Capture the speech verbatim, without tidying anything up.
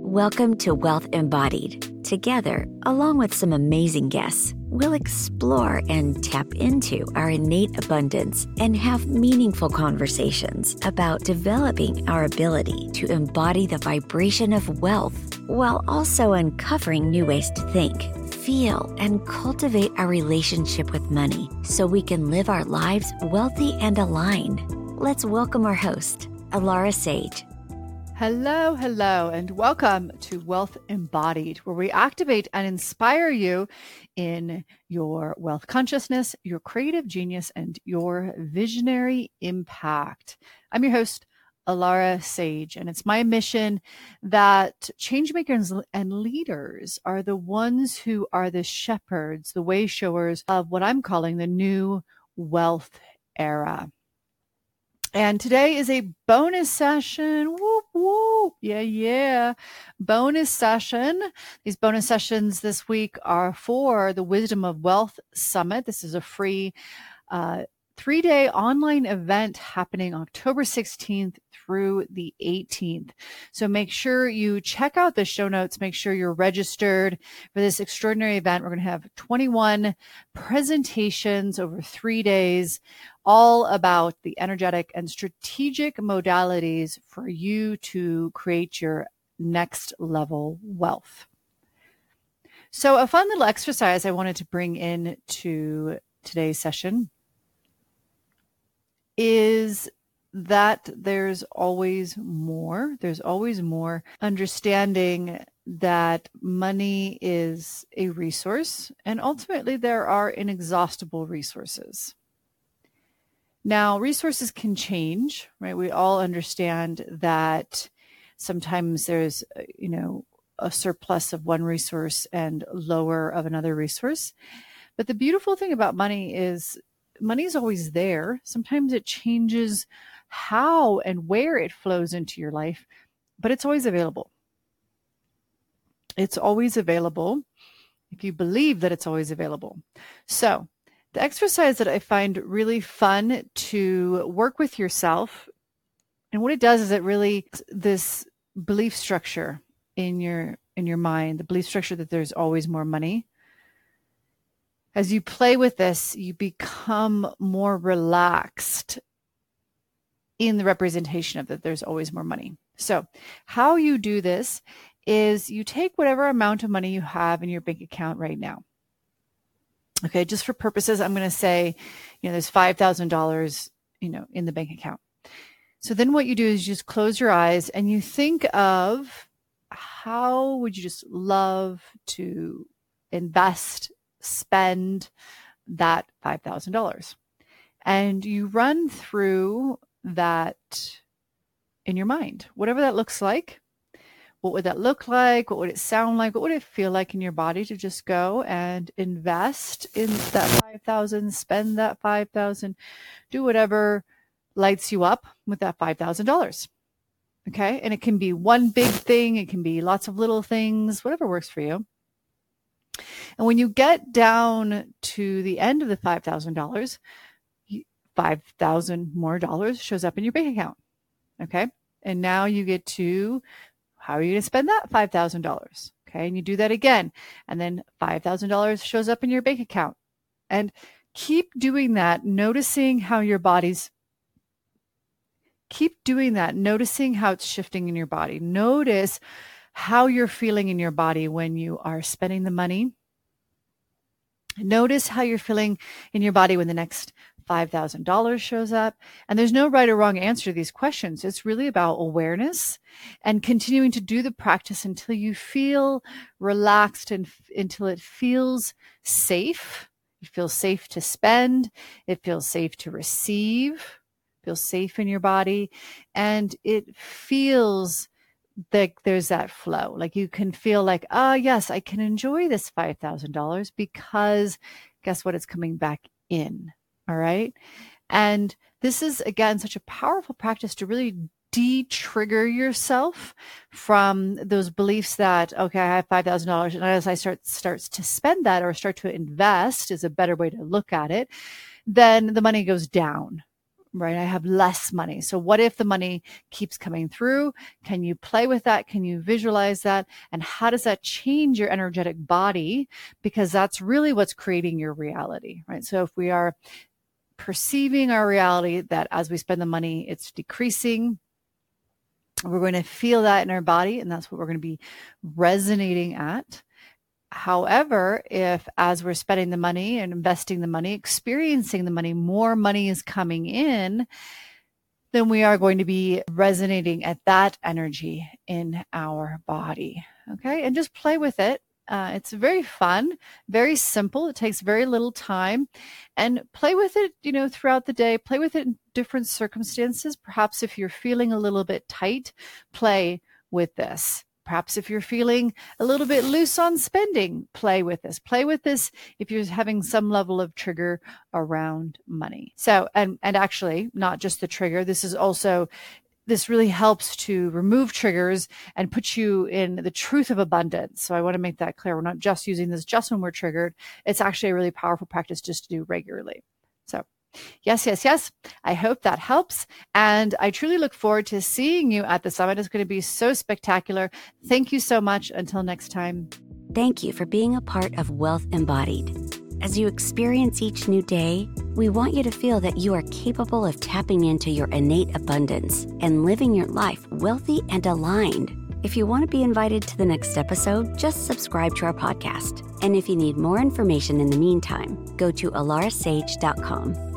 Welcome to Wealth Embodied. Together, along with some amazing guests, we'll explore and tap into our innate abundance and have meaningful conversations about developing our ability to embody the vibration of wealth while also uncovering new ways to think, feel, and cultivate our relationship with money so we can live our lives wealthy and aligned. Let's welcome our host, Alara Sage. Hello, hello, and welcome to Wealth Embodied, where we activate and inspire you in your wealth consciousness, your creative genius, and your visionary impact. I'm your host, Alara Sage, and it's my mission that changemakers and leaders are the ones who are the shepherds, the way showers of what I'm calling the new wealth era. And today is a bonus session. Whoop, whoop. Yeah, yeah. Bonus session. These bonus sessions this week are for the Wisdom of Wealth Summit. This is a free uh, three-day online event happening October sixteenth through the eighteenth. So make sure you check out the show notes. Make sure you're registered for this extraordinary event. We're going to have twenty-one presentations over three days, all about the energetic and strategic modalities for you to create your next level wealth. So a fun little exercise I wanted to bring in to today's session is that there's always more. There's always more. Understanding that money is a resource, and ultimately there are inexhaustible resources. Now, resources can change, right? We all understand that sometimes there's, you know, a surplus of one resource and lower of another resource. But the beautiful thing about money is money is always there. Sometimes it changes how and where it flows into your life, but it's always available. It's always available if you believe that it's always available. So the exercise that I find really fun to work with yourself, and what it does is it really, this belief structure in your in your mind, the belief structure that there's always more money. As you play with this, you become more relaxed in the representation of that there's always more money. So how you do this is you take whatever amount of money you have in your bank account right now. Okay, just for purposes, I'm going to say, you know, there's five thousand dollars, you know, in the bank account. So then what you do is you just close your eyes and you think of how would you just love to invest, spend that five thousand dollars. And you run through that in your mind, whatever that looks like. What would that look like? What would it sound like? What would it feel like in your body to just go and invest in that five thousand, spend that five thousand, do whatever lights you up with that five thousand dollars. Okay. And it can be one big thing. It can be lots of little things, whatever works for you. And when you get down to the end of the five thousand dollars, five thousand more dollars shows up in your bank account. Okay. And now you get to, how are you going to spend that five thousand dollars? Okay. And you do that again. And then five thousand dollars shows up in your bank account. And keep doing that, noticing how your body's, keep doing that, noticing how it's shifting in your body. Notice how you're feeling in your body when you are spending the money. Notice how you're feeling in your body when the next five thousand dollars shows up. And there's no right or wrong answer to these questions. It's really about awareness and continuing to do the practice until you feel relaxed and f- until it feels safe. It feels safe to spend. It feels safe to receive. It feels safe in your body. And it feels like there's that flow. Like you can feel like, ah, oh, yes, I can enjoy this five thousand dollars because guess what? It's coming back in. All right. And this is, again, such a powerful practice to really de-trigger yourself from those beliefs that, okay, I have five thousand dollars. And as I start starts to spend that or start to invest is a better way to look at it, then the money goes down. right? I have less money. So what if the money keeps coming through? Can you play with that? Can you visualize that? And how does that change your energetic body? Because that's really what's creating your reality, right? So if we are perceiving our reality that as we spend the money, it's decreasing, we're going to feel that in our body, and that's what we're going to be resonating at. However, if as we're spending the money and investing the money, experiencing the money, more money is coming in, then we are going to be resonating at that energy in our body. Okay. And just play with it. Uh, it's very fun, very simple. It takes very little time, and play with it, you know, throughout the day. Play with it in different circumstances. Perhaps if you're feeling a little bit tight, play with this. Perhaps if you're feeling a little bit loose on spending, play with this. Play with this if you're having some level of trigger around money. So, and, and actually not just the trigger, this is also, this really helps to remove triggers and put you in the truth of abundance. So I want to make that clear. We're not just using this just when we're triggered. It's actually a really powerful practice just to do regularly. So yes, yes, yes. I hope that helps. And I truly look forward to seeing you at the summit. It's going to be so spectacular. Thank you so much. Until next time. Thank you for being a part of Wealth Embodied. As you experience each new day, we want you to feel that you are capable of tapping into your innate abundance and living your life wealthy and aligned. If you want to be invited to the next episode, just subscribe to our podcast. And if you need more information in the meantime, go to alara sage dot com.